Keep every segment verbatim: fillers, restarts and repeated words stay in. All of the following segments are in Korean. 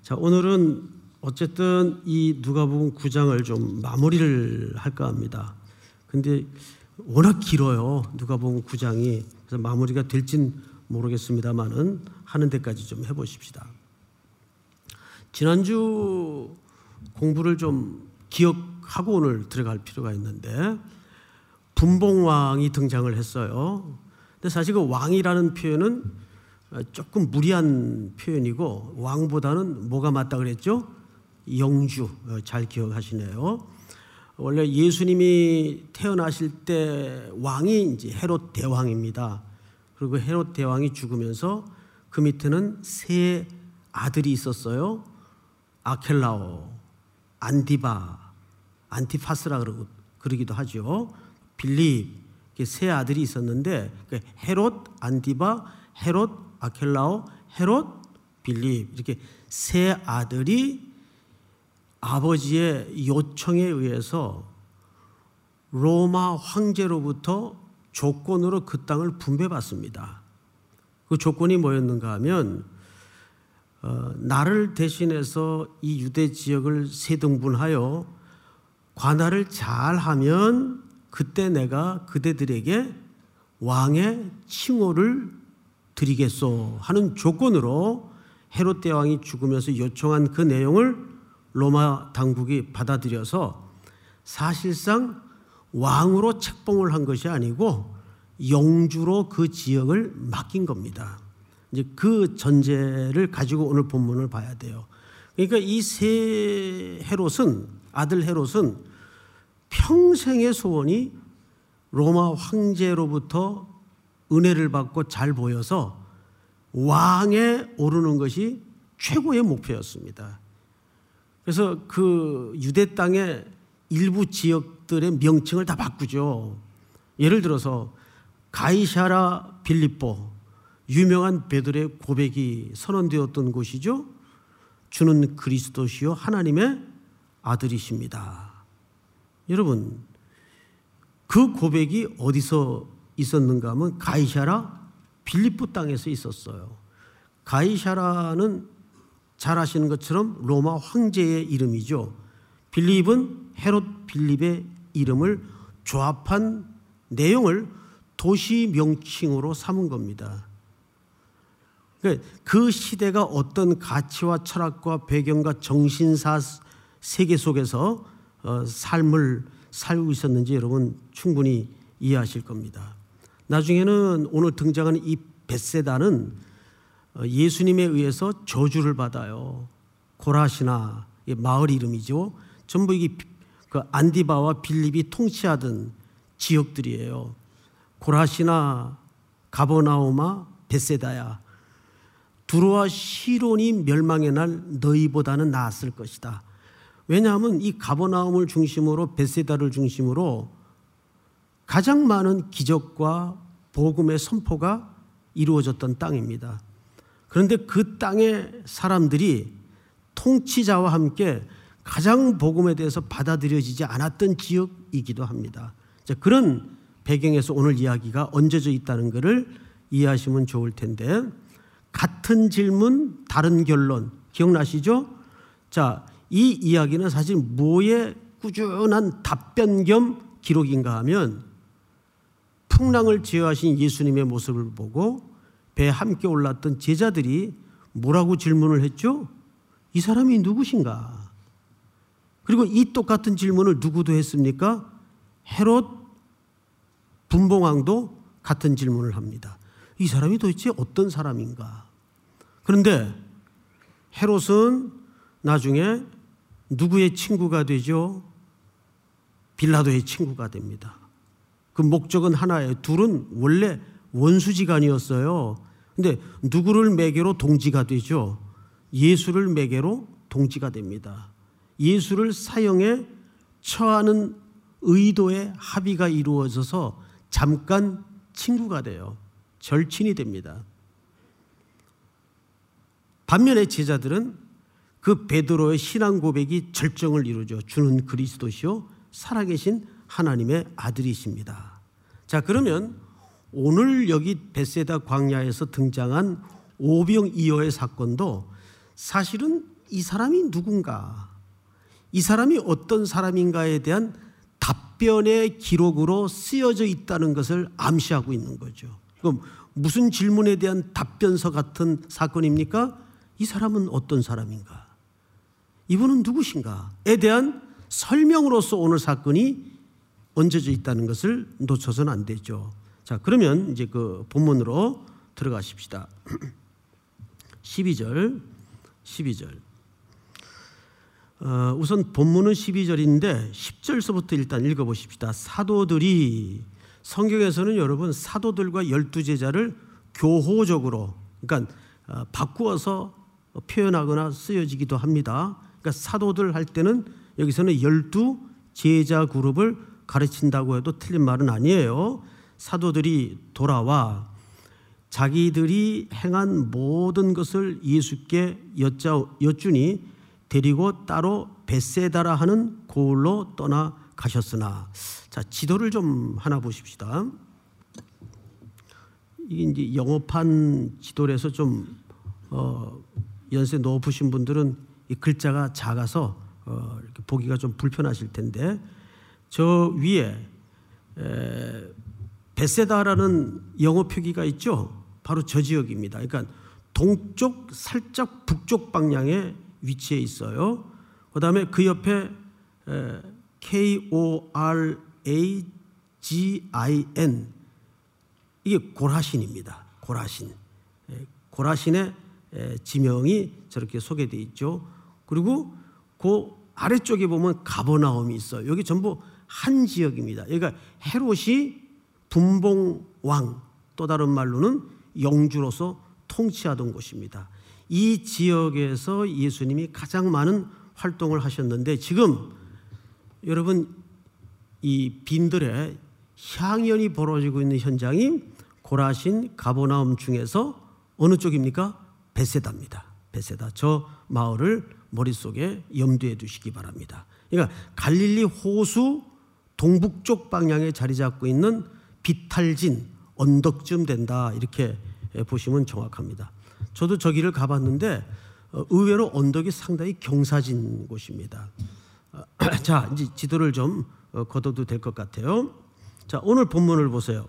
자, 오늘은 어쨌든 이 누가복음 구 장을 좀 마무리를 할까 합니다. 근데 워낙 길어요. 누가복음 구 장이. 그래서 마무리가 될진 모르겠습니다만은 하는 데까지 좀 해보십시다. 지난주 공부를 좀 기억하고 오늘 들어갈 필요가 있는데, 분봉왕이 등장을 했어요. 근데 사실 그 왕이라는 표현은 조금 무리한 표현이고, 왕보다는 뭐가 맞다 그랬죠? 영주. 잘 기억하시네요. 원래 예수님이 태어나실 때 왕이 이제 헤롯 대왕입니다. 그리고 헤롯 대왕이 죽으면서 그 밑에는 세 아들이 있었어요. 아켈라오, 안디바, 안티파스라 그러고 그러기도 하죠. 빌립, 세 아들이 있었는데 헤롯, 안디바, 헤롯, 아켈라오, 헤롯, 빌립, 이렇게 세 아들이 아버지의 요청에 의해서 로마 황제로부터 조건으로 그 땅을 분배받습니다. 그 조건이 뭐였는가 하면 어, 나를 대신해서 이 유대 지역을 세 등분하여 관할을 잘하면 그때 내가 그대들에게 왕의 칭호를 드리겠소 하는 조건으로 헤롯 대왕이 죽으면서 요청한 그 내용을 로마 당국이 받아들여서 사실상 왕으로 책봉을 한 것이 아니고 영주로 그 지역을 맡긴 겁니다. 이제 그 전제를 가지고 오늘 본문을 봐야 돼요. 그러니까 이 세 헤롯은, 아들 헤롯은 평생의 소원이 로마 황제로부터 은혜를 받고 잘 보여서 왕에 오르는 것이 최고의 목표였습니다. 그래서 그 유대 땅의 일부 지역들의 명칭을 다 바꾸죠. 예를 들어서 가이사라 빌립보, 유명한 베드로의 고백이 선언되었던 곳이죠. 주는 그리스도시요 하나님의 아들이십니다. 여러분, 그 고백이 어디서 있었는가 하면 가이사라 빌립보 땅에서 있었어요. 가이사라는 잘 아시는 것처럼 로마 황제의 이름이죠. 빌립은 헤롯 빌립의 이름을 조합한 내용을 도시 명칭으로 삼은 겁니다. 그 시대가 어떤 가치와 철학과 배경과 정신사 세계 속에서 삶을 살고 있었는지 여러분 충분히 이해하실 겁니다. 나중에는 오늘 등장하는 이 벳세다는 예수님에 의해서 저주를 받아요. 고라시나, 마을 이름이죠. 전부 이게 그 안디바와 빌립이 통치하던 지역들이에요. 고라시나, 가버나움아, 벳세다야. 두로와 시론이 멸망의 날 너희보다는 나았을 것이다. 왜냐하면 이 가버나움을 중심으로 벳세다를 중심으로 가장 많은 기적과 복음의 선포가 이루어졌던 땅입니다. 그런데 그 땅의 사람들이 통치자와 함께 가장 복음에 대해서 받아들여지지 않았던 지역이기도 합니다. 자, 그런 배경에서 오늘 이야기가 얹어져 있다는 것을 이해하시면 좋을 텐데, 같은 질문, 다른 결론 기억나시죠? 자, 이 이야기는 사실 뭐의 꾸준한 답변 겸 기록인가 하면 풍랑을 제어하신 예수님의 모습을 보고 배에 함께 올랐던 제자들이 뭐라고 질문을 했죠? 이 사람이 누구신가? 그리고 이 똑같은 질문을 누구도 했습니까? 헤롯 분봉왕도 같은 질문을 합니다. 이 사람이 도대체 어떤 사람인가? 그런데 헤롯은 나중에 누구의 친구가 되죠? 빌라도의 친구가 됩니다. 그 목적은 하나예요. 둘은 원래 원수지간이었어요. 근데 누구를 매개로 동지가 되죠? 예수를 매개로 동지가 됩니다. 예수를 사형에 처하는 의도의 합의가 이루어져서 잠깐 친구가 돼요. 절친이 됩니다. 반면에 제자들은 그 베드로의 신앙 고백이 절정을 이루죠. 주는 그리스도시요 살아계신 하나님의 아들이십니다. 자, 그러면 오늘 여기 벳세다 광야에서 등장한 오병이어의 사건도 사실은 이 사람이 누군가, 이 사람이 어떤 사람인가에 대한 답변의 기록으로 쓰여져 있다는 것을 암시하고 있는 거죠. 그럼 무슨 질문에 대한 답변서 같은 사건입니까? 이 사람은 어떤 사람인가? 이분은 누구신가에 대한 설명으로서 오늘 사건이 얹어져 있다는 것을 놓쳐서는 안 되죠. 자, 그러면 이제 그 본문으로 들어가십시다. 십이 절, 십이 절. 어, 우선 본문은 십이 절인데 십 절서부터 일단 읽어보십시다. 사도들이, 성경에서는 여러분 사도들과 열두 제자를 교호적으로, 그러니까 어, 바꾸어서 표현하거나 쓰여지기도 합니다. 그러니까 사도들 할 때는 여기서는 열두 제자 그룹을 가르친다고 해도 틀린 말은 아니에요. 사도들이 돌아와 자기들이 행한 모든 것을 예수께 여짜, 여쭈니 데리고 따로 벳세다라 하는 고을로 떠나가셨으나. 자, 지도를 좀 하나 보십시다. 이게 이제 영어판 지도라서 좀 어, 연세 높으신 분들은 이 글자가 작아서 어, 이렇게 보기가 좀 불편하실 텐데, 저 위에 에, 벳세다라는 영어 표기가 있죠. 바로 저 지역입니다. 그러니까 동쪽 살짝 북쪽 방향에 위치해 있어요. 그 다음에 그 옆에 에, 케이 오 알 에이 지 아이 엔, 이게 고라신입니다. 고라신. 에, 고라신의 에, 지명이 저렇게 소개되어 있죠. 그리고 그 아래쪽에 보면 가버나움이 있어요. 여기 전부 한 지역입니다. 그러니까 헤롯이 분봉왕, 또 다른 말로는 영주로서 통치하던 곳입니다. 이 지역에서 예수님이 가장 많은 활동을 하셨는데, 지금 여러분 이 빈들에 향연이 벌어지고 있는 현장이 고라신 가버나움 중에서 어느 쪽입니까? 벳세다입니다. 벳세다. 저 마을을 머릿속에 염두에 두시기 바랍니다. 그러니까 갈릴리 호수 동북쪽 방향에 자리 잡고 있는 비탈진 언덕쯤 된다, 이렇게 보시면 정확합니다. 저도 저기를 가봤는데 의외로 언덕이 상당히 경사진 곳입니다. 자, 이제 지도를 좀 걷어도 될 것 같아요. 자, 오늘 본문을 보세요.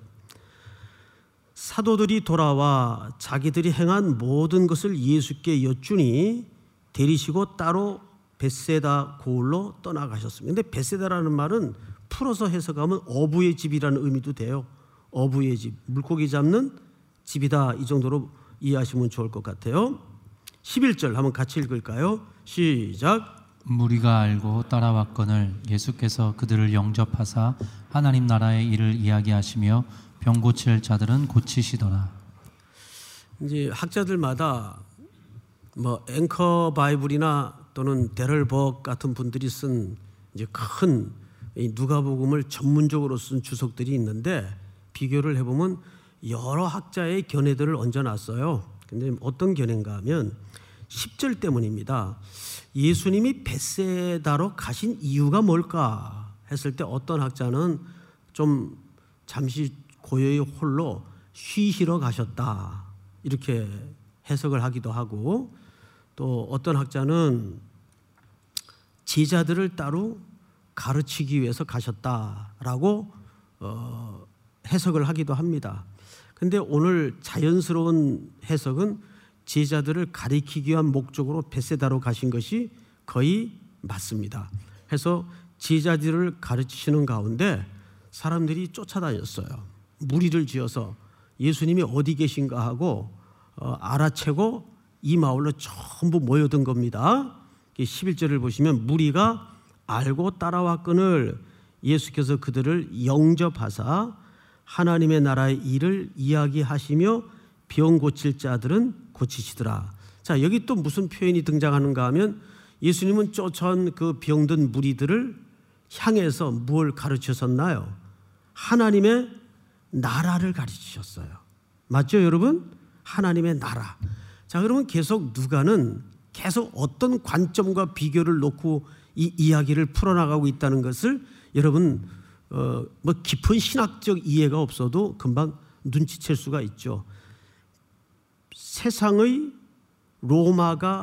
사도들이 돌아와 자기들이 행한 모든 것을 예수께 여쭈니 데리시고 따로 벳세다 고을로 떠나가셨습니다. 근데 벳세다라는 말은 풀어서 해석하면 어부의 집이라는 의미도 돼요. 어부의 집, 물고기 잡는 집이다, 이 정도로 이해하시면 좋을 것 같아요. 십일 절 한번 같이 읽을까요? 시작. 무리가 알고 따라왔거늘 예수께서 그들을 영접하사 하나님 나라의 일을 이야기하시며 병 고칠 자들은 고치시더라. 이제 학자들마다 뭐 앵커 바이블이나 또는 데럴버그 같은 분들이 쓴 이제 큰 누가복음을 전문적으로 쓴 주석들이 있는데, 비교를 해보면 여러 학자의 견해들을 얹어놨어요. 근데 어떤 견해인가 하면 십 절 때문입니다. 예수님이 벳세다로 가신 이유가 뭘까 했을 때 어떤 학자는 좀 잠시 고요히 홀로 쉬시러 가셨다, 이렇게 해석을 하기도 하고, 또 어떤 학자는 제자들을 따로 가르치기 위해서 가셨다라고 어, 해석을 하기도 합니다. 근데 오늘 자연스러운 해석은 제자들을 가리키기 위한 목적으로 벳세다로 가신 것이 거의 맞습니다. 해서 제자들을 가르치시는 가운데 사람들이 쫓아다녔어요. 무리를 지어서 예수님이 어디 계신가 하고 어, 알아채고 이 마을로 전부 모여든 겁니다. 십일 절을 보시면 무리가 알고 따라왔거늘 예수께서 그들을 영접하사 하나님의 나라의 일을 이야기하시며 병 고칠 자들은 고치시더라. 자, 여기 또 무슨 표현이 등장하는가 하면 예수님은 쫓아온 그 병든 무리들을 향해서 뭘 가르치셨나요? 하나님의 나라를 가르치셨어요. 맞죠, 여러분? 하나님의 나라. 자, 그러면 계속 누가는 계속 어떤 관점과 비교를 놓고 이 이야기를 풀어나가고 있다는 것을 여러분 어, 뭐 깊은 신학적 이해가 없어도 금방 눈치챌 수가 있죠. 세상의 로마가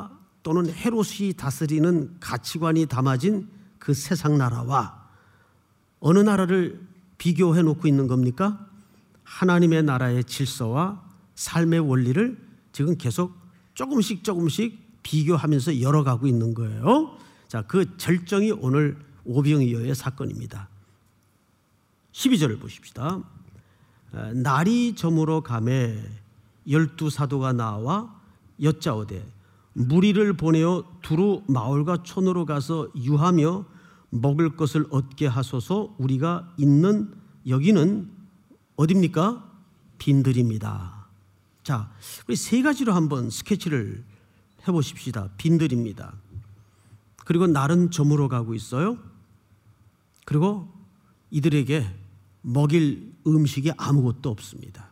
또는 헤롯이 다스리는 가치관이 담아진 그 세상 나라와 어느 나라를 비교해 놓고 있는 겁니까? 하나님의 나라의 질서와 삶의 원리를 지금 계속 조금씩 조금씩 비교하면서 열어가고 있는 거예요. 자, 그 절정이 오늘 오병이어의 사건입니다. 십이 절을 보십시다. 날이 저물어 가매 열두 사도가 나와 여짜오되 무리를 보내어 두루 마을과 촌으로 가서 유하며 먹을 것을 얻게 하소서. 우리가 있는 여기는 어디입니까? 빈들입니다. 자, 우리 세 가지로 한번 스케치를 해보십시다. 빈들입니다. 그리고 날은 저물어 가고 있어요. 그리고 이들에게 먹일 음식이 아무것도 없습니다.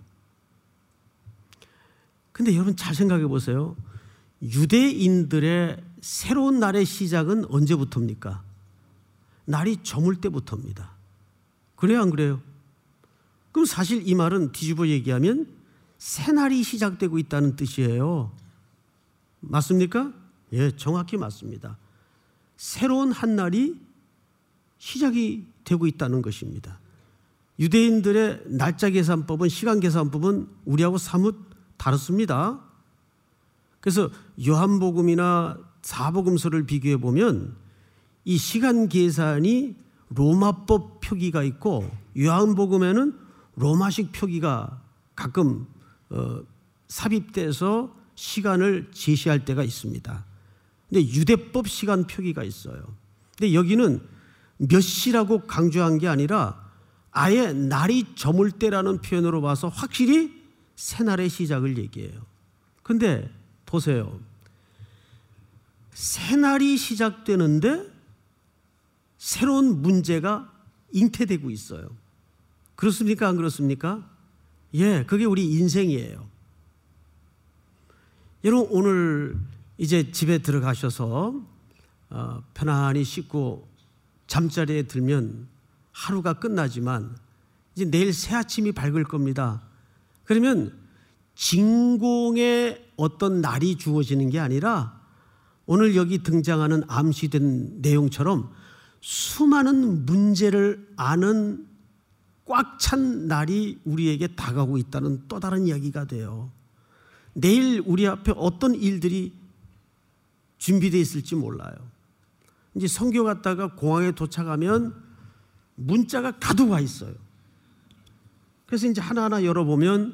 근데 여러분 잘 생각해 보세요. 유대인들의 새로운 날의 시작은 언제부터입니까? 날이 저물 때부터입니다. 그래요, 안 그래요? 그럼 사실 이 말은 뒤집어 얘기하면 새날이 시작되고 있다는 뜻이에요. 맞습니까? 예, 정확히 맞습니다. 새로운 한 날이 시작이 되고 있다는 것입니다. 유대인들의 날짜 계산법은, 시간 계산법은 우리하고 사뭇 다릅니다. 그래서 요한복음이나 사복음서를 비교해 보면 이 시간 계산이 로마법 표기가 있고 요한복음에는 로마식 표기가 가끔 어, 삽입돼서 시간을 제시할 때가 있습니다. 근데 유대법 시간 표기가 있어요. 근데 여기는 몇 시라고 강조한 게 아니라 아예 날이 저물 때라는 표현으로 봐서 확실히 새날의 시작을 얘기해요. 근데 보세요. 새날이 시작되는데 새로운 문제가 잉태되고 있어요. 그렇습니까? 안 그렇습니까? 예, 그게 우리 인생이에요. 여러분 오늘 이제 집에 들어가셔서 어, 편안히 씻고 잠자리에 들면 하루가 끝나지만 이제 내일 새 아침이 밝을 겁니다. 그러면 진공의 어떤 날이 주어지는 게 아니라 오늘 여기 등장하는 암시된 내용처럼 수많은 문제를 아는 꽉 찬 날이 우리에게 다가오고 있다는 또 다른 이야기가 돼요. 내일 우리 앞에 어떤 일들이 준비되어 있을지 몰라요. 이제 선교 갔다가 공항에 도착하면 문자가 가득 와 있어요. 그래서 이제 하나하나 열어보면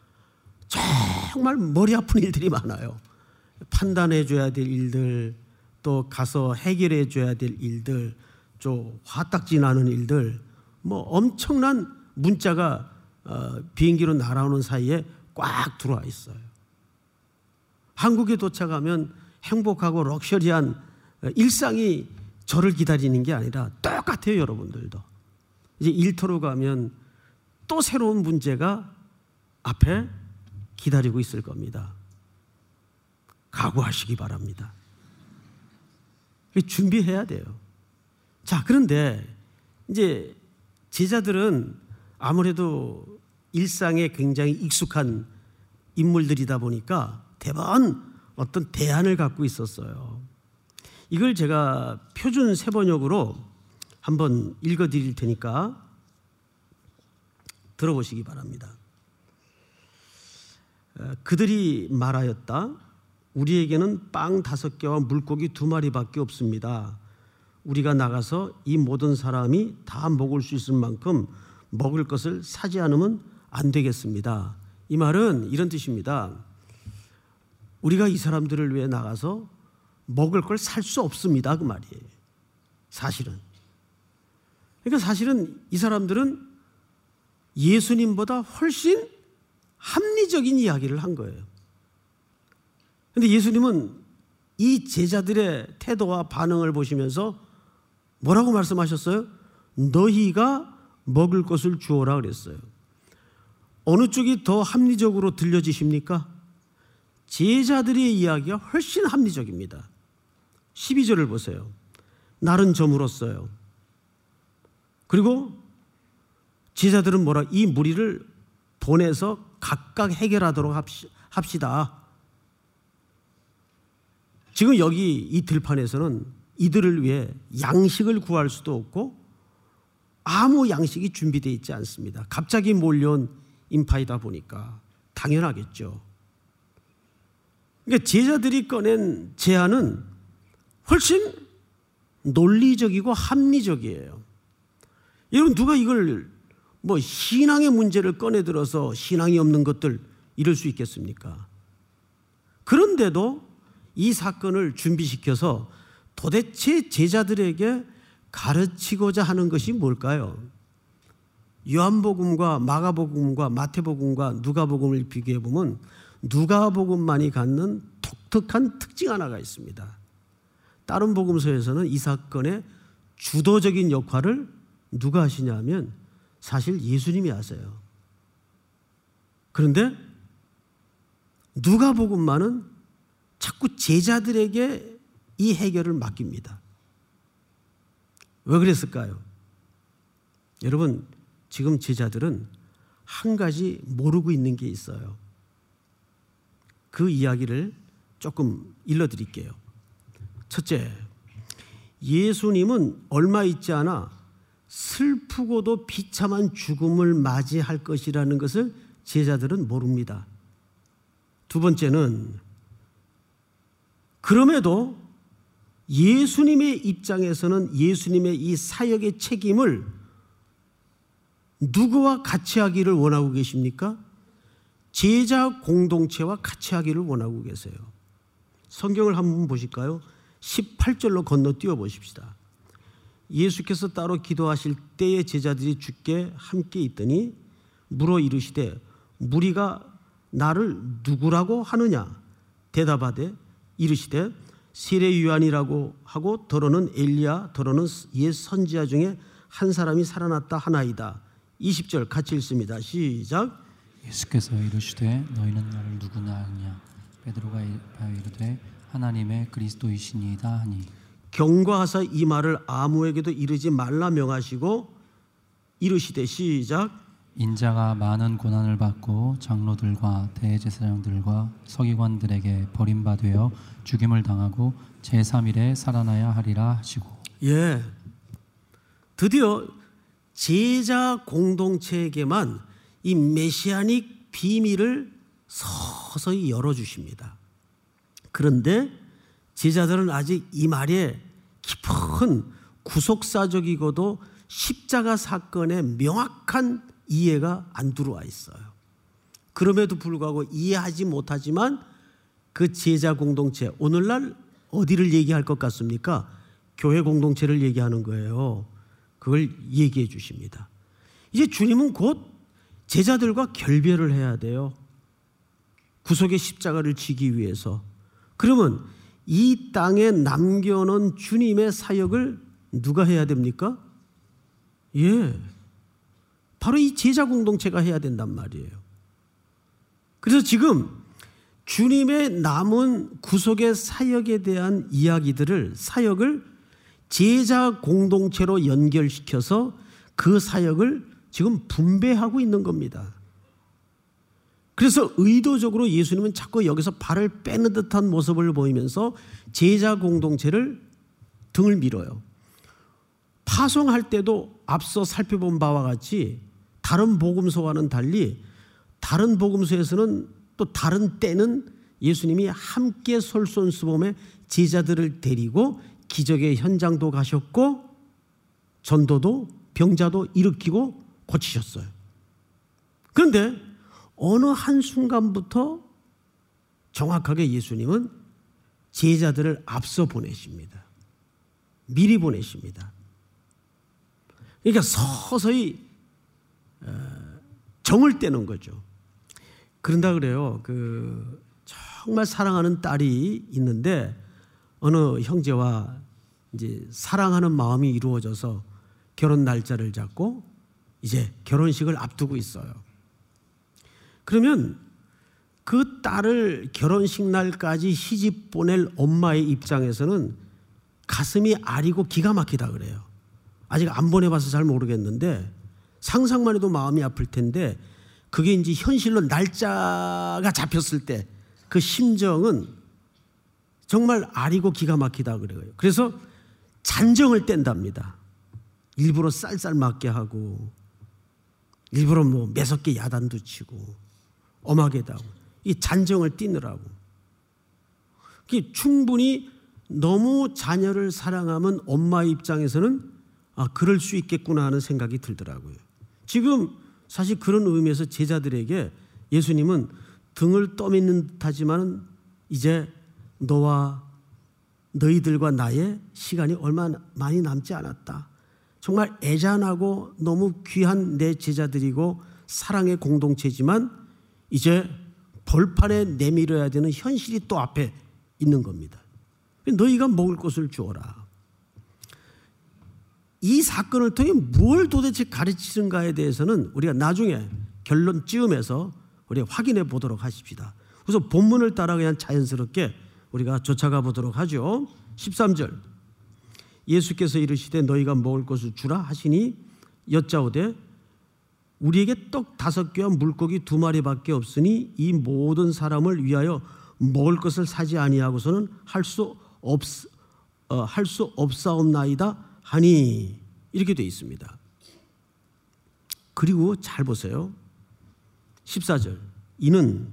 정말 머리 아픈 일들이 많아요. 판단해 줘야 될 일들, 또 가서 해결해 줘야 될 일들, 좀 화딱지 나는 일들, 뭐 엄청난 문자가 어, 비행기로 날아오는 사이에 꽉 들어와 있어요. 한국에 도착하면 행복하고 럭셔리한 일상이 저를 기다리는 게 아니라 똑같아요, 여러분들도. 이제 일터로 가면 또 새로운 문제가 앞에 기다리고 있을 겁니다. 각오하시기 바랍니다. 준비해야 돼요. 자, 그런데 이제 제자들은 아무래도 일상에 굉장히 익숙한 인물들이다 보니까 대번 어떤 대안을 갖고 있었어요. 이걸 제가 표준 세번역으로 한번 읽어드릴 테니까 들어보시기 바랍니다. 그들이 말하였다. 우리에게는 빵 다섯 개와 물고기 두 마리밖에 없습니다. 우리가 나가서 이 모든 사람이 다 먹을 수 있을 만큼 먹을 것을 사지 않으면 안 되겠습니다. 이 말은 이런 뜻입니다. 우리가 이 사람들을 위해 나가서 먹을 걸 살 수 없습니다. 그 말이에요. 사실은. 그러니까 사실은 이 사람들은 예수님보다 훨씬 합리적인 이야기를 한 거예요. 그런데 예수님은 이 제자들의 태도와 반응을 보시면서 뭐라고 말씀하셨어요? 너희가 먹을 것을 주어라 그랬어요. 어느 쪽이 더 합리적으로 들려지십니까? 제자들의 이야기가 훨씬 합리적입니다. 십이 절을 보세요. 날은 저물었어요. 그리고 제자들은 뭐라? 이 무리를 보내서 각각 해결하도록 합시다. 지금 여기 이 들판에서는 이들을 위해 양식을 구할 수도 없고 아무 양식이 준비되어 있지 않습니다. 갑자기 몰려온 인파이다 보니까 당연하겠죠. 그러니까 제자들이 꺼낸 제안은 훨씬 논리적이고 합리적이에요. 여러분, 누가 이걸 뭐 신앙의 문제를 꺼내들어서 신앙이 없는 것들 이럴 수 있겠습니까? 그런데도 이 사건을 준비시켜서 도대체 제자들에게 가르치고자 하는 것이 뭘까요? 요한복음과 마가복음과 마태복음과 누가복음을 비교해 보면 누가복음만이 갖는 독특한 특징 하나가 있습니다. 다른 복음서에서는 이 사건의 주도적인 역할을 누가 하시냐면 사실 예수님이 하세요. 그런데 누가복음만은 자꾸 제자들에게 이 해결을 맡깁니다. 왜 그랬을까요? 여러분, 지금 제자들은 한 가지 모르고 있는 게 있어요. 그 이야기를 조금 일러드릴게요. 첫째, 예수님은 얼마 있지 않아 슬프고도 비참한 죽음을 맞이할 것이라는 것을 제자들은 모릅니다. 두 번째는 그럼에도 예수님의 입장에서는 예수님의 이 사역의 책임을 누구와 같이 하기를 원하고 계십니까? 제자 공동체와 같이 하기를 원하고 계세요. 성경을 한번 보실까요? 십팔 절로 건너뛰어 보십시다. 예수께서 따로 기도하실 때에 제자들이 주께 함께 있더니 물어 이르시되 무리가 나를 누구라고 하느냐? 대답하되 이르시되 세례 요한이라고 하고 더러는 엘리야 더러는 옛 선지자 중에 한 사람이 살아났다 하나이다. 이십 절 같이 읽습니다. 시작. 예수께서 이르시되 너희는 나를 누구냐 하냐? 베드로가 이르되 하나님의 그리스도이시니이다 하니. 경과하사 이 말을 아무에게도 이르지 말라 명하시고 이르시되 시작. 인자가 많은 고난을 받고 장로들과 대제사장들과 서기관들에게 버림받아 죽임을 당하고 제삼 일에 살아나야 하리라 하시고. 예, 드디어 제자 공동체에게만 이 메시아닉 비밀을 서서히 열어주십니다. 그런데 제자들은 아직 이 말에 깊은 구속사적이고도 십자가 사건의 명확한 이해가 안 들어와 있어요. 그럼에도 불구하고 이해하지 못하지만 그 제자 공동체, 오늘날 어디를 얘기할 것 같습니까? 교회 공동체를 얘기하는 거예요. 그걸 얘기해 주십니다. 이제 주님은 곧 제자들과 결별을 해야 돼요. 구속의 십자가를 지기 위해서. 그러면 이 땅에 남겨놓은 주님의 사역을 누가 해야 됩니까? 예, 바로 이 제자 공동체가 해야 된단 말이에요. 그래서 지금 주님의 남은 구속의 사역에 대한 이야기들을, 사역을 제자 공동체로 연결시켜서 그 사역을 지금 분배하고 있는 겁니다. 그래서 의도적으로 예수님은 자꾸 여기서 발을 빼는 듯한 모습을 보이면서 제자 공동체를 등을 밀어요. 파송할 때도 앞서 살펴본 바와 같이 다른 복음서와는 달리 다른 복음서에서는 또 다른 때는 예수님이 함께 솔선수범해 제자들을 데리고 기적의 현장도 가셨고 전도도 병자도 일으키고 고치셨어요. 그런데 어느 한순간부터 정확하게 예수님은 제자들을 앞서 보내십니다. 미리 보내십니다. 그러니까 서서히 정을 떼는 거죠. 그런다 그래요. 그 정말 사랑하는 딸이 있는데 어느 형제와 이제 사랑하는 마음이 이루어져서 결혼 날짜를 잡고 이제 결혼식을 앞두고 있어요. 그러면 그 딸을 결혼식 날까지 시집 보낼 엄마의 입장에서는 가슴이 아리고 기가 막히다 그래요. 아직 안 보내봐서 잘 모르겠는데 상상만 해도 마음이 아플 텐데 그게 이제 현실로 날짜가 잡혔을 때 그 심정은 정말 아리고 기가 막히다 그래요. 그래서 잔정을 뗀답니다. 일부러 쌀쌀 맞게 하고 일부러 뭐 매섭게 야단도 치고 엄하게도 하고 이 잔정을 띠느라고. 충분히 너무 자녀를 사랑하면 엄마의 입장에서는 아, 그럴 수 있겠구나 하는 생각이 들더라고요. 지금 사실 그런 의미에서 제자들에게 예수님은 등을 떠밀는 듯하지만 이제 너와 너희들과 나의 시간이 얼마 많이 남지 않았다. 정말 애잔하고 너무 귀한 내 제자들이고 사랑의 공동체지만 이제 벌판에 내밀어야 되는 현실이 또 앞에 있는 겁니다. 너희가 먹을 것을 주어라. 이 사건을 통해 뭘 도대체 가르치는가에 대해서는 우리가 나중에 결론쯤에서 우리가 확인해 보도록 하십시다. 그래서 본문을 따라 그냥 자연스럽게 우리가 쫓아가 보도록 하죠. 십삼 절 예수께서 이르시되 너희가 먹을 것을 주라 하시니 여짜오되 우리에게 떡 다섯 개와 물고기 두 마리밖에 없으니 이 모든 사람을 위하여 먹을 것을 사지 아니하고서는 할 수 없, 어, 할 수 없사옵나이다 하니 이렇게 되어 있습니다. 그리고 잘 보세요. 십사 절 이는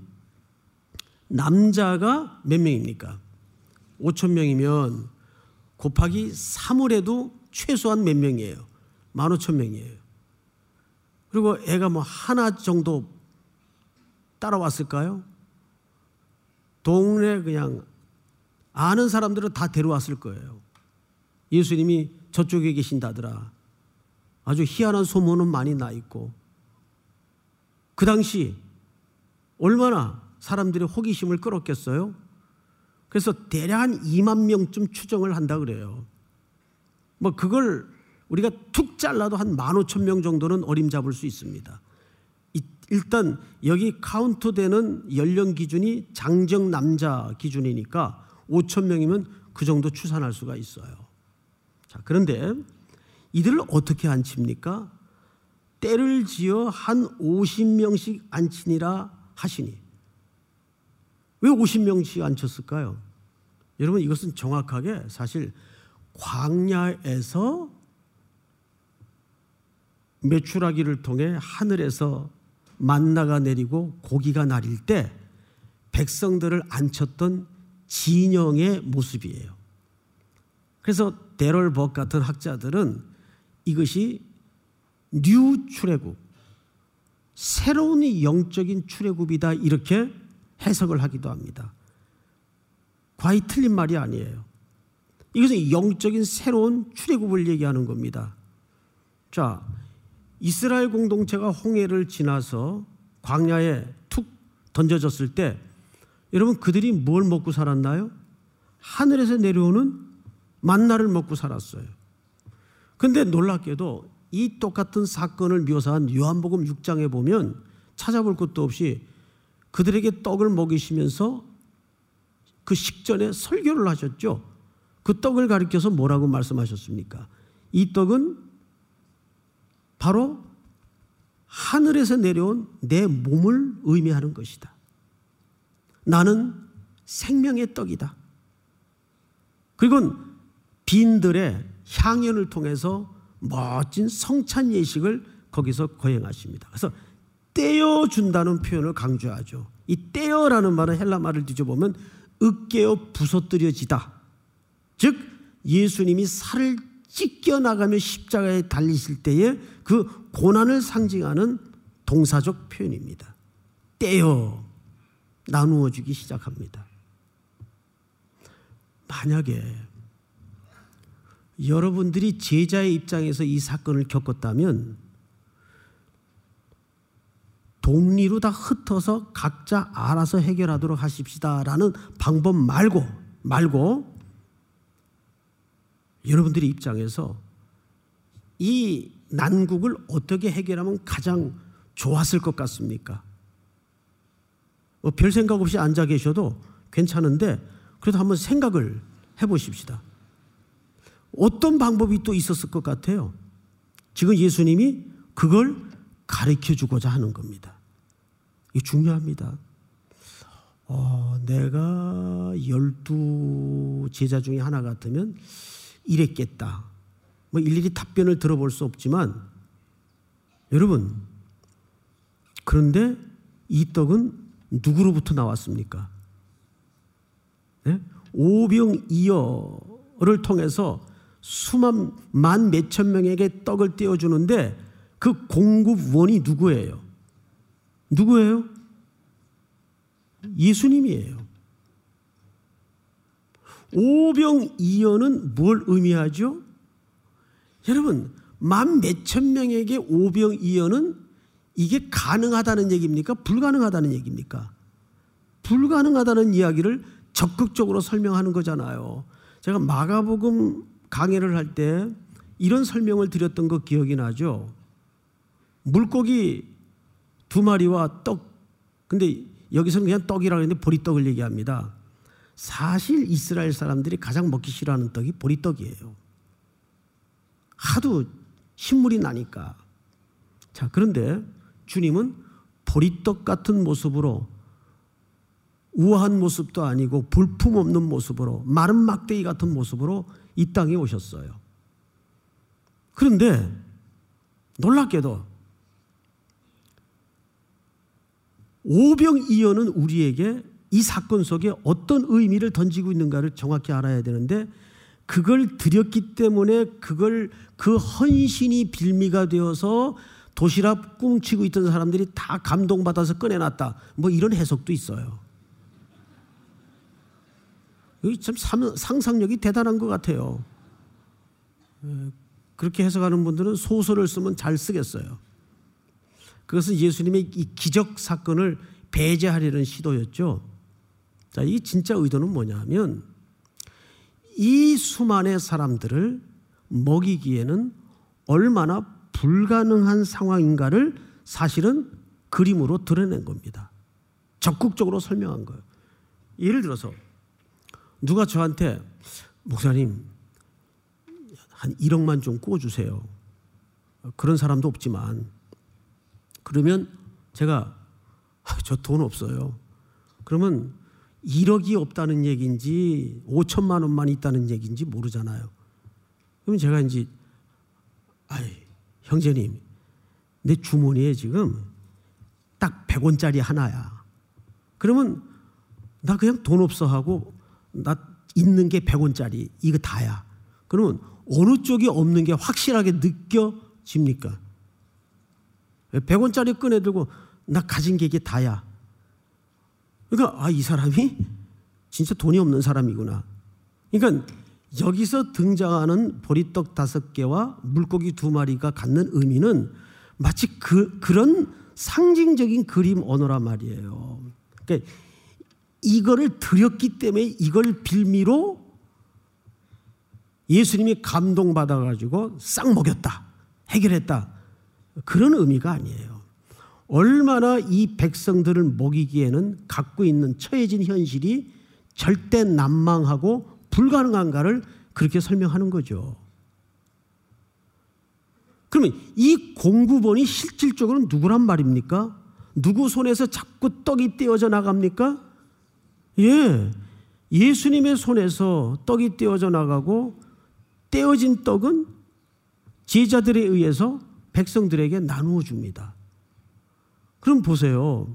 남자가 몇 명입니까? 오천 명이면 곱하기 삼을 해도 최소한 몇 명이에요? 만 오천 명이에요. 그리고 애가 뭐 하나 정도 따라왔을까요? 동네 그냥 아는 사람들은 다 데려왔을 거예요. 예수님이 저쪽에 계신다더라. 아주 희한한 소문은 많이 나 있고 그 당시 얼마나 사람들의 호기심을 끌었겠어요? 그래서 대략 한 이만 명쯤 추정을 한다 그래요. 뭐 그걸 우리가 툭 잘라도 한 만 오천 명 정도는 어림잡을 수 있습니다. 일단 여기 카운트되는 연령 기준이 장정 남자 기준이니까 오천 명이면 그 정도 추산할 수가 있어요. 자, 그런데 이들을 어떻게 앉힙니까? 때를 지어 한 오십 명씩 앉히니라 하시니. 왜 오십 명씩 앉혔을까요? 여러분 이것은 정확하게 사실 광야에서 메추라기를 통해 하늘에서 만나가 내리고 고기가 나릴 때 백성들을 앉혔던 진영의 모습이에요. 그래서 데럴 벅 같은 학자들은 이것이 뉴 출애굽, 새로운 영적인 출애굽이다 이렇게 해석을 하기도 합니다. 과히 틀린 말이 아니에요. 이것은 영적인 새로운 출애굽을 얘기하는 겁니다. 자, 이스라엘 공동체가 홍해를 지나서 광야에 툭 던져졌을 때 여러분 그들이 뭘 먹고 살았나요? 하늘에서 내려오는 만나를 먹고 살았어요. 그런데 놀랍게도 이 똑같은 사건을 묘사한 요한복음 육 장에 보면 찾아볼 것도 없이 그들에게 떡을 먹이시면서 그 식전에 설교를 하셨죠. 그 떡을 가리켜서 뭐라고 말씀하셨습니까? 이 떡은 바로 하늘에서 내려온 내 몸을 의미하는 것이다. 나는 생명의 떡이다. 그리고 빈들의 향연을 통해서 멋진 성찬 예식을 거기서 거행하십니다. 그래서 떼어준다는 표현을 강조하죠. 이 떼어라는 말은 헬라 말을 뒤져보면 으깨어 부서뜨려지다. 즉 예수님이 살을 찢겨나가며 십자가에 달리실 때의 그 고난을 상징하는 동사적 표현입니다. 떼어 나누어주기 시작합니다. 만약에 여러분들이 제자의 입장에서 이 사건을 겪었다면 동리로 다 흩어서 각자 알아서 해결하도록 하십시다라는 방법 말고 말고 여러분들의 입장에서 이 난국을 어떻게 해결하면 가장 좋았을 것 같습니까? 뭐 별 생각 없이 앉아 계셔도 괜찮은데 그래도 한번 생각을 해보십시다. 어떤 방법이 또 있었을 것 같아요? 지금 예수님이 그걸 가르쳐 주고자 하는 겁니다. 이게 중요합니다. 어, 내가 열두 제자 중에 하나 같으면 이랬겠다. 뭐 일일이 답변을 들어볼 수 없지만 여러분, 그런데 이 떡은 누구로부터 나왔습니까? 네? 오병이어를 통해서 수만 만 몇천 명에게 떡을 떼어주는데 그 공급원이 누구예요? 누구예요? 예수님이에요. 오병이어는 뭘 의미하죠? 여러분, 만 몇천 명에게 오병이어는 이게 가능하다는 얘기입니까? 불가능하다는 얘기입니까? 불가능하다는 이야기를 적극적으로 설명하는 거잖아요. 제가 마가복음 강해를 할 때 이런 설명을 드렸던 거 기억이 나죠? 물고기 두 마리와 떡, 근데 여기서는 그냥 떡이라고 했는데 보리떡을 얘기합니다. 사실 이스라엘 사람들이 가장 먹기 싫어하는 떡이 보리떡이에요. 하도 신물이 나니까. 자, 그런데 주님은 보리떡 같은 모습으로, 우아한 모습도 아니고 볼품없는 모습으로, 마른 막대기 같은 모습으로 이 땅에 오셨어요. 그런데 놀랍게도 오병이어는 우리에게 이 사건 속에 어떤 의미를 던지고 있는가를 정확히 알아야 되는데, 그걸 드렸기 때문에 그걸 그 헌신이 빌미가 되어서 도시락 꿍치고 있던 사람들이 다 감동받아서 꺼내놨다, 뭐 이런 해석도 있어요. 여기 참 상상력이 대단한 것 같아요. 그렇게 해석하는 분들은 소설을 쓰면 잘 쓰겠어요. 그것은 예수님의 이 기적 사건을 배제하려는 시도였죠. 자, 이 진짜 의도는 뭐냐면, 이 수많은 사람들을 먹이기에는 얼마나 불가능한 상황인가를 사실은 그림으로 드러낸 겁니다. 적극적으로 설명한 거예요. 예를 들어서 누가 저한테 목사님 한 일억만 좀 구워주세요. 그런 사람도 없지만, 그러면 제가 저 돈 없어요. 그러면 일억이 없다는 얘기인지 오천만 원만 있다는 얘기인지 모르잖아요. 그러면 제가 이제 아이 형제님, 내 주머니에 지금 딱 백 원짜리 하나야. 그러면 나 그냥 돈 없어 하고 나 있는 게 백 원짜리 이거 다야. 그러면 어느 쪽이 없는 게 확실하게 느껴집니까? 백 원짜리 꺼내들고 나 가진 게 이게 다야. 그러니까 아, 이 사람이 진짜 돈이 없는 사람이구나. 그러니까 여기서 등장하는 보리떡 다섯 개와 물고기 두 마리가 갖는 의미는 마치 그, 그런 상징적인 그림 언어란 말이에요. 그러니까 이거를 드렸기 때문에 이걸 빌미로 예수님이 감동받아가지고 싹 먹였다, 해결했다, 그런 의미가 아니에요. 얼마나 이 백성들을 먹이기에는 갖고 있는 처해진 현실이 절대 난망하고 불가능한가를 그렇게 설명하는 거죠. 그러면 이 공급원이 실질적으로 누구란 말입니까? 누구 손에서 자꾸 떡이 떼어져 나갑니까? 예, 예수님의 손에서 떡이 떼어져 나가고, 떼어진 떡은 제자들에 의해서 백성들에게 나누어 줍니다. 그럼 보세요.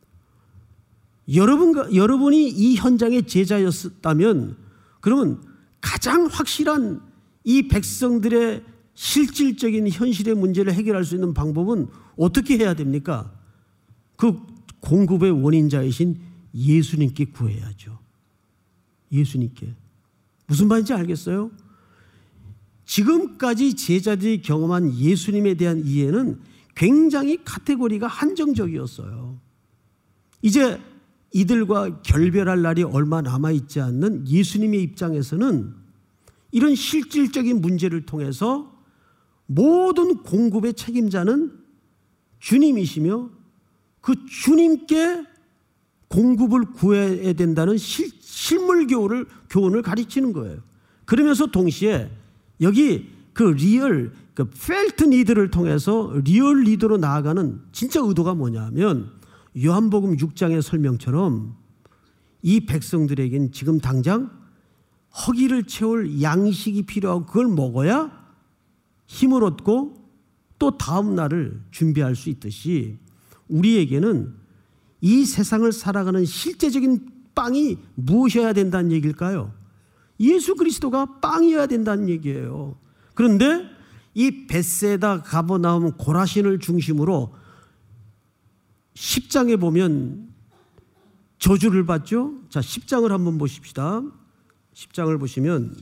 여러분, 여러분이 이 현장의 제자였다면, 그러면 가장 확실한 이 백성들의 실질적인 현실의 문제를 해결할 수 있는 방법은 어떻게 해야 됩니까? 그 공급의 원인자이신 예수님께 구해야죠. 예수님께. 무슨 말인지 알겠어요? 지금까지 제자들이 경험한 예수님에 대한 이해는 굉장히 카테고리가 한정적이었어요. 이제 이들과 결별할 날이 얼마 남아있지 않는 예수님의 입장에서는 이런 실질적인 문제를 통해서 모든 공급의 책임자는 주님이시며, 그 주님께 공급을 구해야 된다는 실, 실물 교훈을, 교훈을 가르치는 거예요. 그러면서 동시에 여기 그 리얼, 그 펠트 니드를 통해서 리얼 리더로 나아가는 진짜 의도가 뭐냐면, 요한복음 육 장의 설명처럼 이 백성들에겐 지금 당장 허기를 채울 양식이 필요하고 그걸 먹어야 힘을 얻고 또 다음 날을 준비할 수 있듯이 우리에게는 이 세상을 살아가는 실제적인 빵이 무엇이어야 된다는 얘기일까요? 예수 그리스도가 빵이어야 된다는 얘기예요. 그런데 이 벳세다, 가버나움, 고라신을 중심으로 십 장에 보면 저주를 받죠. 자, 십 장을 한번 보십시다. 십 장을 보시면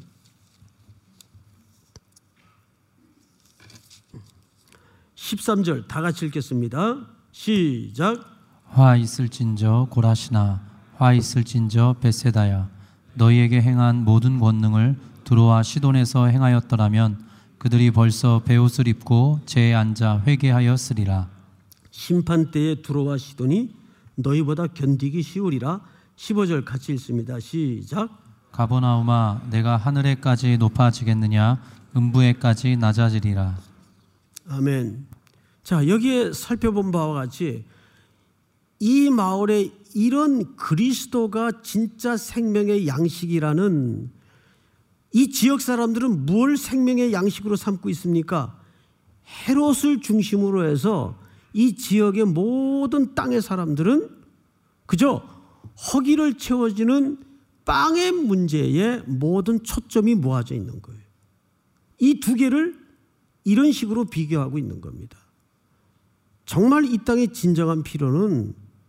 십삼 절 다 같이 읽겠습니다. 시작. 화 있을진저 고라시나, 화 있을진저 벳세다야, 너희에게 행한 모든 권능을 두로와 시돈에서 행하였더라면 그들이 벌써 베옷을 입고 제에 앉아 회개하였으리라. 심판 때에 두로와 시돈이 너희보다 견디기 쉬우리라. 십오 절 같이 읽습니다. 시작. 가버나움아, 내가 하늘에까지 높아지겠느냐, 음부에까지 낮아지리라. 아멘. 자, 여기에 살펴본 바와 같이 이 마을에 이런 그리스도가 진짜 생명의 양식이라는 이 지역 사람들은 뭘 생명의 양식으로 삼고 있습니까? 헤롯을 중심으로 해서 이 지역의 모든 땅의 사람들은 그저 허기를 채워주는 빵의 문제에 모든 초점이 모아져 있는 거예요. 이 두 개를 이런 식으로 비교하고 있는 겁니다. 정말 이 땅의 진정한 필요는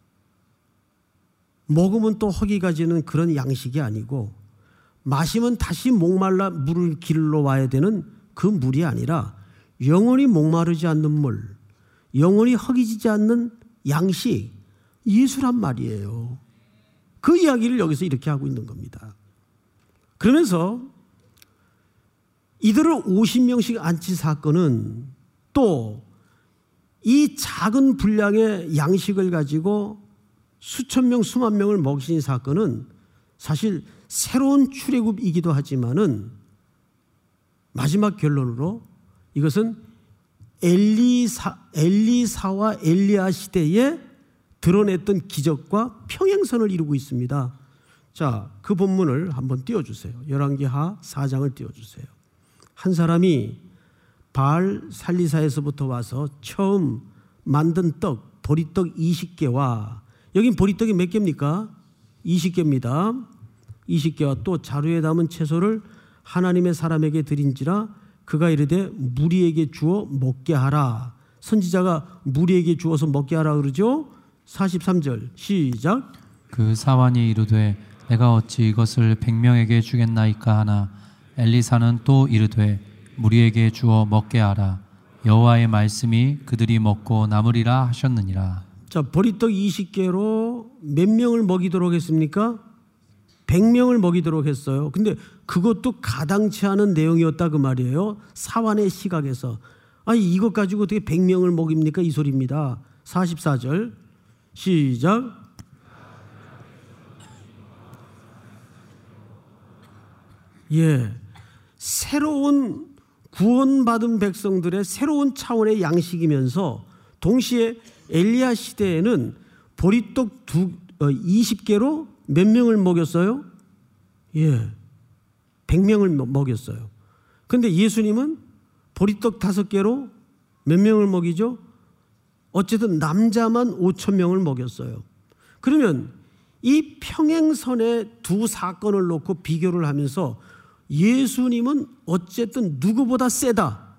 먹으면 또 허기가 지는 그런 양식이 아니고 마시면 다시 목말라 물을 길러 와야 되는 그 물이 아니라 영원히 목마르지 않는 물, 영원히 허기지지 않는 양식, 예수란 말이에요. 그 이야기를 여기서 이렇게 하고 있는 겁니다. 그러면서 이들을 오십 명씩 안친 사건은 또 이 작은 분량의 양식을 가지고 수천 명, 수만 명을 먹이신 사건은 사실 새로운 출애굽이기도 하지만은 마지막 결론으로 이것은 엘리사, 엘리사와 엘리야 시대에 드러냈던 기적과 평행선을 이루고 있습니다. 자, 그 본문을 한번 띄워주세요. 열왕기하 사 장을 띄워주세요. 한 사람이 바알 살리사에서부터 와서 처음 만든 떡, 보리떡 이십 개와, 여긴 보리떡이 몇 개입니까? 이십 개입니다. 이십 개와 또 자루에 담은 채소를 하나님의 사람에게 드린지라 그가 이르되 무리에게 주어 먹게 하라. 선지자가 무리에게 주어서 먹게 하라 그러죠. 사십삼 절 시작. 그 사환이 이르되 내가 어찌 이것을 백 명에게 주겠나이까 하나 엘리사는 또 이르되 무리에게 주어 먹게 하라. 여호와의 말씀이 그들이 먹고 남으리라 하셨느니라. 자, 보리떡 이십 개로 몇 명을 먹이도록 했습니까? 백 명을 먹이도록 했어요. 근데 그것도 가당치 않은 내용이었다 그 말이에요. 사환의 시각에서. 아니 이것 가지고 어떻게 백 명을 먹입니까? 이 소리입니다. 사십사 절 시작. 예, 새로운 구원받은 백성들의 새로운 차원의 양식이면서 동시에 엘리야 시대에는 보리떡 두, 어, 이십 개로 몇 명을 먹였어요? 예, 백 명을 먹였어요. 그런데 예수님은 보리떡 다섯 개로 몇 명을 먹이죠? 어쨌든 남자만 오천 명을 먹였어요. 그러면 이 평행선의 두 사건을 놓고 비교를 하면서 예수님은 어쨌든 누구보다 세다.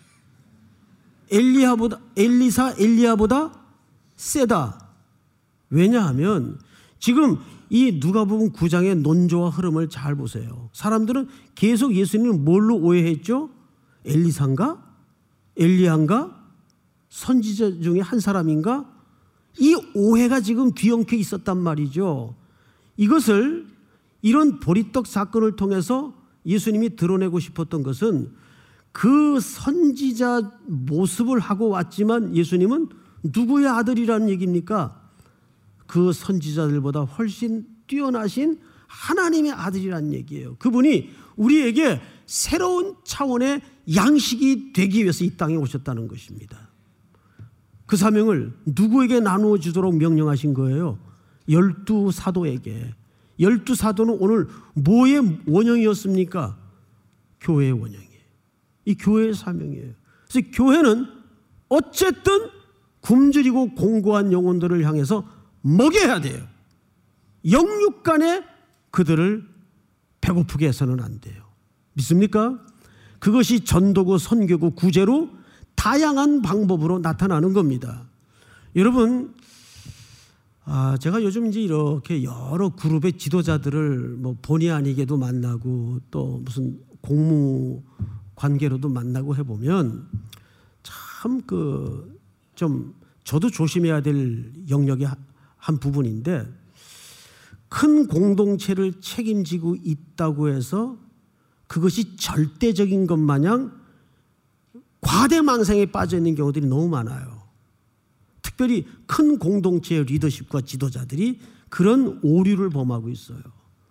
엘리야보다, 엘리사, 엘리야보다 세다. 왜냐하면 지금 이 누가복음 구 장의 논조와 흐름을 잘 보세요. 사람들은 계속 예수님을 뭘로 오해했죠? 엘리사인가? 엘리야인가? 선지자 중에 한 사람인가? 이 오해가 지금 뒤엉켜 있었단 말이죠. 이것을 이런 보리떡 사건을 통해서 예수님이 드러내고 싶었던 것은 그 선지자 모습을 하고 왔지만 예수님은 누구의 아들이라는 얘기입니까? 그 선지자들보다 훨씬 뛰어나신 하나님의 아들이라는 얘기예요. 그분이 우리에게 새로운 차원의 양식이 되기 위해서 이 땅에 오셨다는 것입니다. 그 사명을 누구에게 나누어 주도록 명령하신 거예요? 열두 사도에게. 열두 사도는 오늘 뭐의 원형이었습니까? 교회의 원형이에요. 이 교회의 사명이에요. 그래서 교회는 어쨌든 굶주리고 공고한 영혼들을 향해서 먹여야 돼요. 영육간에 그들을 배고프게 해서는 안 돼요. 믿습니까? 그것이 전도고 선교고 구제로 다양한 방법으로 나타나는 겁니다. 여러분, 아, 제가 요즘 이제 이렇게 여러 그룹의 지도자들을 뭐 본의 아니게도 만나고 또 무슨 공무 관계로도 만나고 해보면 참 그 좀 저도 조심해야 될 영역의 한 부분인데, 큰 공동체를 책임지고 있다고 해서 그것이 절대적인 것 마냥 과대망상에 빠져 있는 경우들이 너무 많아요. 특별히 큰 공동체의 리더십과 지도자들이 그런 오류를 범하고 있어요.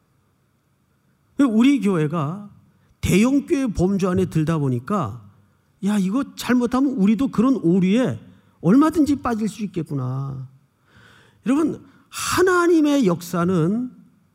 우리 교회가 대형교회 범주 안에 들다 보니까 야, 이거 잘못하면 우리도 그런 오류에 얼마든지 빠질 수 있겠구나. 여러분, 하나님의 역사는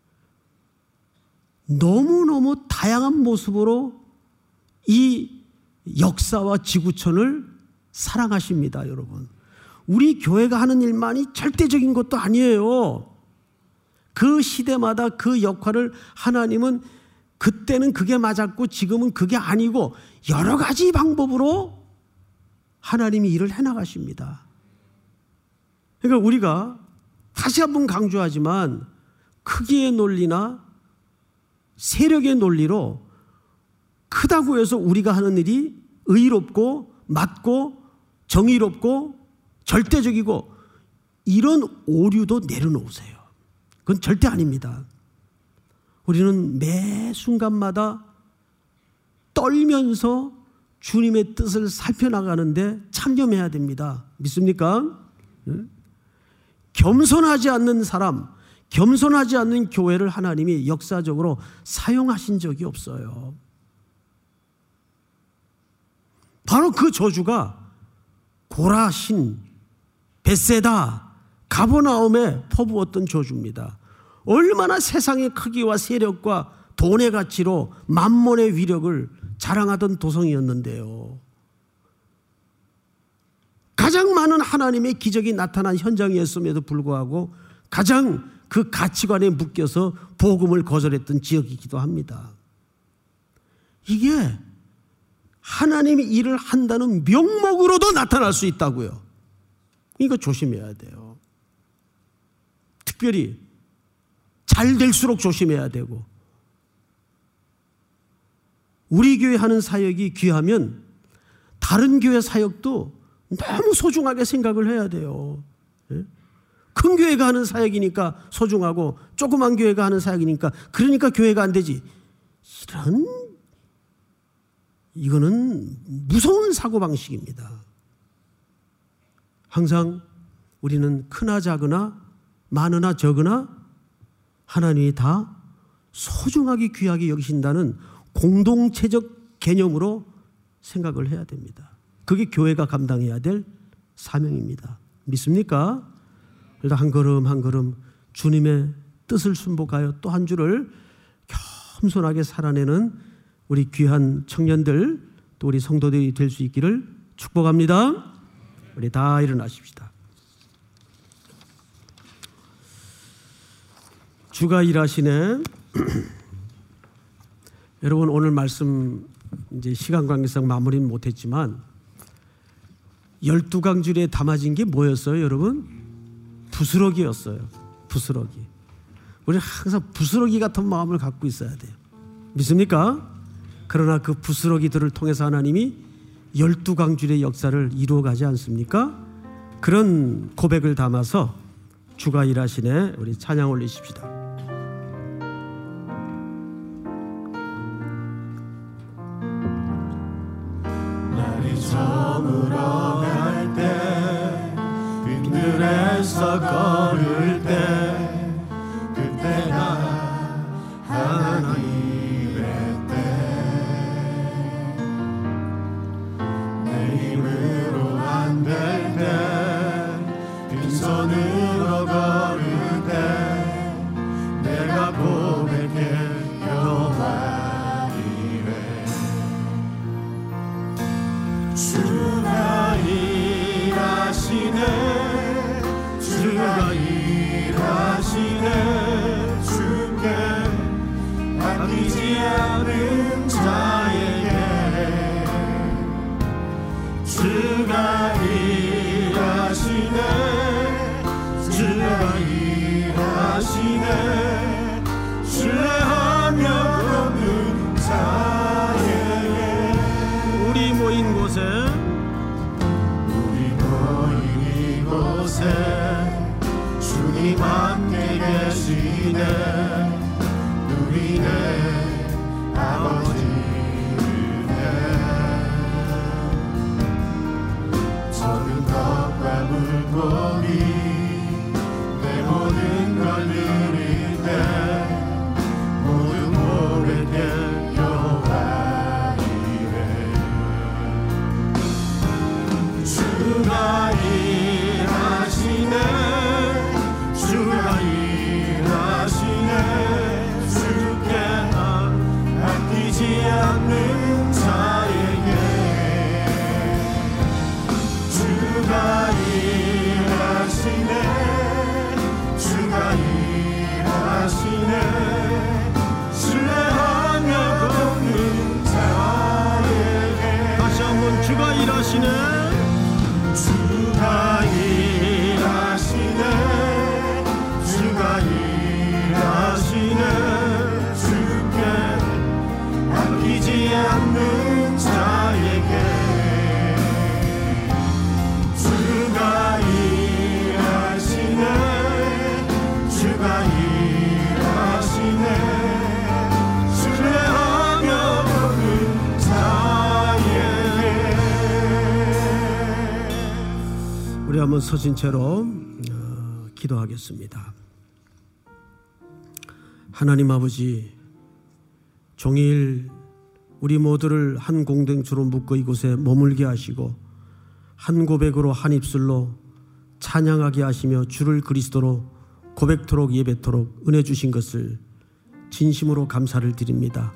너무너무 다양한 모습으로 이 역사와 지구촌을 사랑하십니다, 여러분. 우리 교회가 하는 일만이 절대적인 것도 아니에요. 그 시대마다 그 역할을 하나님은 그때는 그게 맞았고 지금은 그게 아니고 여러 가지 방법으로 하나님이 일을 해나가십니다. 그러니까 우리가 다시 한번 강조하지만 크기의 논리나 세력의 논리로 크다고 해서 우리가 하는 일이 의롭고 맞고 정의롭고 절대적이고 이런 오류도 내려놓으세요. 그건 절대 아닙니다. 우리는 매 순간마다 떨면서 주님의 뜻을 살펴나가는데 참여해야 됩니다. 믿습니까? 겸손하지 않는 사람, 겸손하지 않는 교회를 하나님이 역사적으로 사용하신 적이 없어요. 바로 그 저주가 고라신, 벳세다, 가버나움에 퍼부었던 저주입니다. 얼마나 세상의 크기와 세력과 돈의 가치로 만몬의 위력을 자랑하던 도성이었는데요. 가장 많은 하나님의 기적이 나타난 현장이었음에도 불구하고 가장 그 가치관에 묶여서 복음을 거절했던 지역이기도 합니다. 이게 하나님이 일을 한다는 명목으로도 나타날 수 있다고요. 이거 조심해야 돼요. 특별히 잘 될수록 조심해야 되고, 우리 교회 하는 사역이 귀하면 다른 교회 사역도 너무 소중하게 생각을 해야 돼요. 큰 교회가 하는 사역이니까 소중하고 조그만 교회가 하는 사역이니까 그러니까 교회가 안 되지, 이런 이거는 무서운 사고방식입니다. 항상 우리는 크나 작으나 많으나 적으나 하나님이 다 소중하게 귀하게 여기신다는 공동체적 개념으로 생각을 해야 됩니다. 그게 교회가 감당해야 될 사명입니다. 믿습니까? 그래서 한 걸음 한 걸음 주님의 뜻을 순복하여 또 한 주를 겸손하게 살아내는 우리 귀한 청년들, 또 우리 성도들이 될 수 있기를 축복합니다. 우리 다 일어나십시다. 주가 일하시네. 여러분, 오늘 말씀 이제 시간 관계상 마무리는 못했지만 열두 강줄에 담아진 게 뭐였어요, 여러분? 부스러기였어요. 부스러기. 우리는 항상 부스러기 같은 마음을 갖고 있어야 돼요. 믿습니까? 그러나 그 부스러기들을 통해서 하나님이 열두 강줄의 역사를 이루어가지 않습니까? 그런 고백을 담아서 주가 일하시네, 우리 찬양 올리십시다. 날이 저물어갈 때, 빈들에서 걸을 때, 그때가 하나님의 때, 내 힘으로 안 될 때, 빈손으로 걸을 때, 내가 주가 일하시네 주가 일하시네 주께 아끼지 않는 자에게 주가 일하시네 주가 일하시네 신뢰하며 걷는 자에게 우리 모인 곳에 우리 모인 이곳에 주님 함께 계시네 누리네 아버지네 적은 떡과 물고기 내 모든 걸 드릴 때 모든 고백해 여호와 이레 주가 일하시네 주가 일하시네 주께 아끼지 않는 자에게 주가 일하시네 주가 일하시네 신뢰하며 걷는 자에게 다시 한번 주가 일하시네 주가 일하시네 주가 일하시네 주께 아끼지 않는 자에게 주가 일하시네 주가 일하시네 신뢰하며 걷는 자에게 우리 한번 서신 채로 어, 기도하겠습니다. 하나님 아버지, 종일 우리 모두를 한 공동체로 묶어 이곳에 머물게 하시고 한 고백으로 한 입술로 찬양하게 하시며 주를 그리스도로 고백토록 예배토록 은혜 주신 것을 진심으로 감사를 드립니다.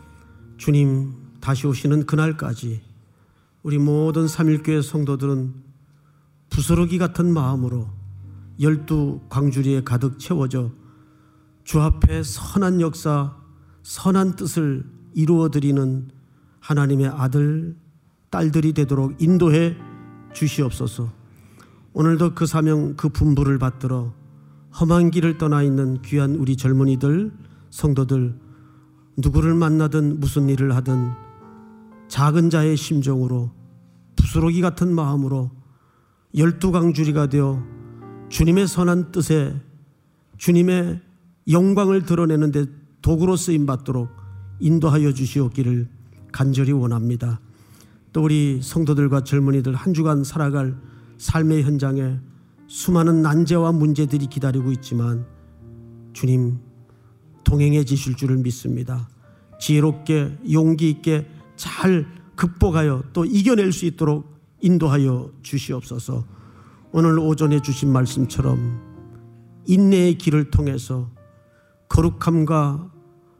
주님 다시 오시는 그날까지 우리 모든 삼일교회 성도들은 부스러기 같은 마음으로 열두 광주리에 가득 채워져 주 앞에 선한 역사, 선한 뜻을 이루어드리는 하나님의 아들, 딸들이 되도록 인도해 주시옵소서. 오늘도 그 사명, 그 분부를 받들어 험한 길을 떠나 있는 귀한 우리 젊은이들, 성도들, 누구를 만나든 무슨 일을 하든 작은 자의 심정으로 부스러기 같은 마음으로 열두 강주리가 되어 주님의 선한 뜻에 주님의 영광을 드러내는 데 도구로 쓰임받도록 인도하여 주시옵기를 간절히 원합니다. 또 우리 성도들과 젊은이들 한 주간 살아갈 삶의 현장에 수많은 난제와 문제들이 기다리고 있지만 주님 동행해 주실 줄을 믿습니다. 지혜롭게 용기 있게 잘 극복하여 또 이겨낼 수 있도록 인도하여 주시옵소서. 오늘 오전에 주신 말씀처럼 인내의 길을 통해서 거룩함과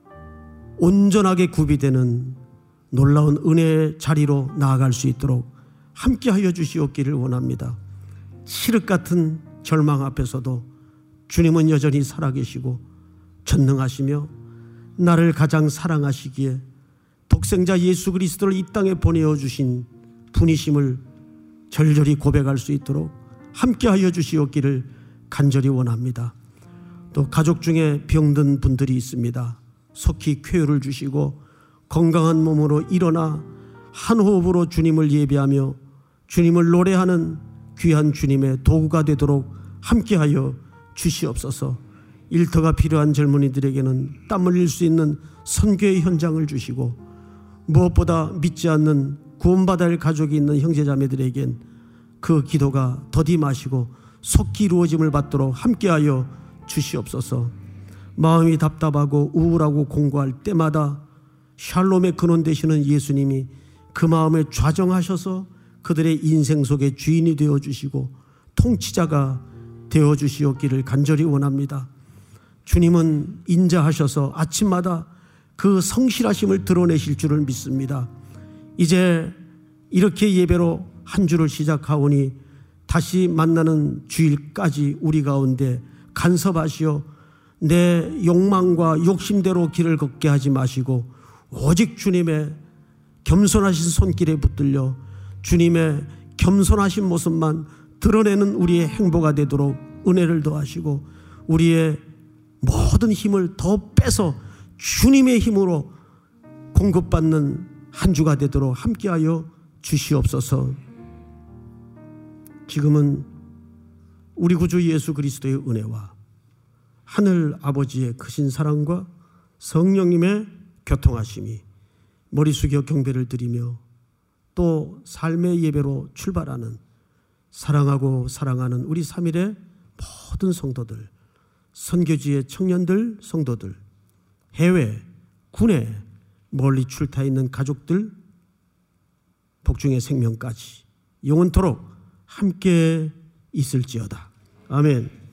온전하게 구비되는 놀라운 은혜의 자리로 나아갈 수 있도록 함께하여 주시옵기를 원합니다. 칠흑 같은 절망 앞에서도 주님은 여전히 살아계시고 전능하시며 나를 가장 사랑하시기에 독생자 예수 그리스도를 이 땅에 보내어 주신 분이심을 절절히 고백할 수 있도록 함께하여 주시옵기를 간절히 원합니다. 또 가족 중에 병든 분들이 있습니다. 속히 쾌유를 주시고 건강한 몸으로 일어나 한 호흡으로 주님을 예배하며 주님을 노래하는 귀한 주님의 도구가 되도록 함께하여 주시옵소서. 일터가 필요한 젊은이들에게는 땀 흘릴 수 있는 선교의 현장을 주시고 무엇보다 믿지 않는 구원받아야 할 가족이 있는 형제자매들에겐 그 기도가 더디마시고 속히 이루어짐을 받도록 함께하여 주시옵소서. 마음이 답답하고 우울하고 공고할 때마다 샬롬의 근원 되시는 예수님이 그 마음을 좌정하셔서 그들의 인생 속의 주인이 되어주시고 통치자가 되어주시옵기를 간절히 원합니다. 주님은 인자하셔서 아침마다 그 성실하심을 드러내실 줄을 믿습니다. 이제 이렇게 예배로 한 주를 시작하오니 다시 만나는 주일까지 우리 가운데 간섭하시어 내 욕망과 욕심대로 길을 걷게 하지 마시고 오직 주님의 겸손하신 손길에 붙들려 주님의 겸손하신 모습만 드러내는 우리의 행보가 되도록 은혜를 더하시고 우리의 모든 힘을 더 빼서 주님의 힘으로 공급받는 한 주가 되도록 함께하여 주시옵소서. 지금은 우리 구주 예수 그리스도의 은혜와 하늘 아버지의 크신 사랑과 성령님의 교통하심이 머리 숙여 경배를 드리며 또 삶의 예배로 출발하는 사랑하고 사랑하는 우리 삼일의 모든 성도들, 선교지의 청년들, 성도들, 해외, 군에 멀리 출타 있는 가족들, 복중의 생명까지 영원토록 함께 있을지어다. 아멘.